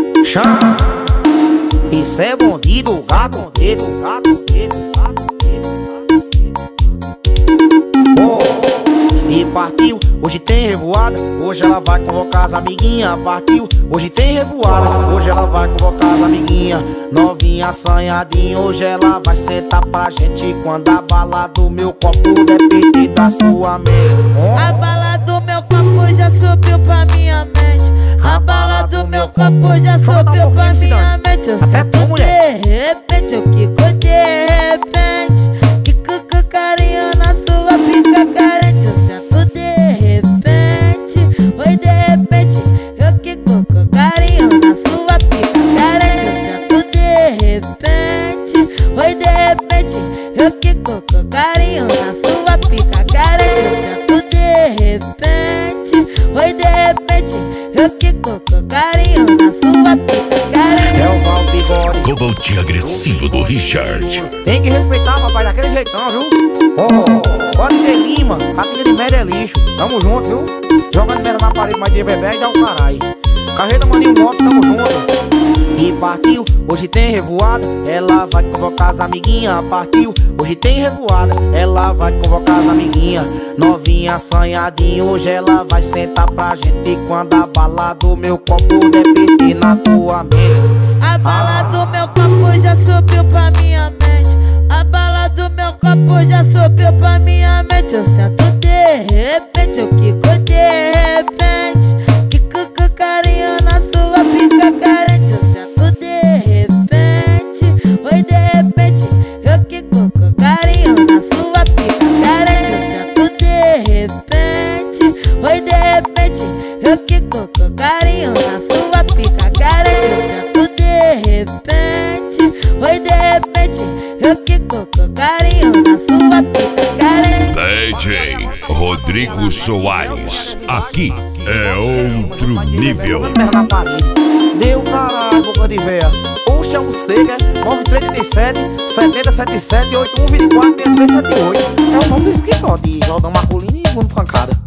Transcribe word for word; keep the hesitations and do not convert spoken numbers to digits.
Chama. Isso é bandido, gato, dedo, gato, dedo, gato, dedo. Oh, e partiu, hoje tem revoada. Hoje ela vai convocar as amiguinhas. Partiu, hoje tem revoada. Hoje ela vai convocar as amiguinhas. Novinha, assanhadinha, hoje ela vai sentar pra gente. Quando a bala do meu copo der P T da sua mente. Oh. A bala do meu copo já subiu pra minha mente. A bala do meu copo já subiu pra minha mente. Eu até tu, mulher. De repente, eu quico de repente. Quico com carinho na sua pica carente. Eu sento de repente. Oi, de repente, eu quico com carinho na sua pica carente. Eu sento de repente. Oi, de repente, eu quico com carinho na sua pica carente. Eu sento de repente. Oi, de repente, eu quico com carinho na sua pica carente. É o Val Bigode, Cobote agressivo do Richard. tem que respeitar, papai, daquele jeitão, viu? Oh, pode ter Lima, catinha de merda é lixo. Tamo junto, viu? Jogando merda na parede, mas de bebê e dá o caralho. Carreta, maninho, moto, tamo junto. E partiu, hoje tem revoada. Ela vai convocar as amiguinhas. Partiu, hoje tem revoada. Ela vai convocar as amiguinhas. Novinha, assanhadinha, hoje ela vai sentar pra gente. Quando a bala do meu copo der P T na tua mente. A bala do meu copo já subiu pra minha mente. A bala do meu copo já subiu pra minha mente. Eu sento de repente, eu quico de repente. Quico com carinho na sua pica carente. Eu sento de repente. Oi, de repente, eu quico com carinho na sua pica carente. Eu sento de repente. Oi, de repente, eu quico com carinho na sua pica carente. Eu sento de repente. Oi, de repente, eu quico com carinho na sua pica carente. D J Rodrigo Soares. Aqui é outro nível. Merda na parede. Deu caralho, boca de véia. Puxa um seca, nove três três sete, sete zero sete sete, oito um dois quatro, três três sete oito. É o nome do escritório de Jordão Marcolino e Bruno Pancada.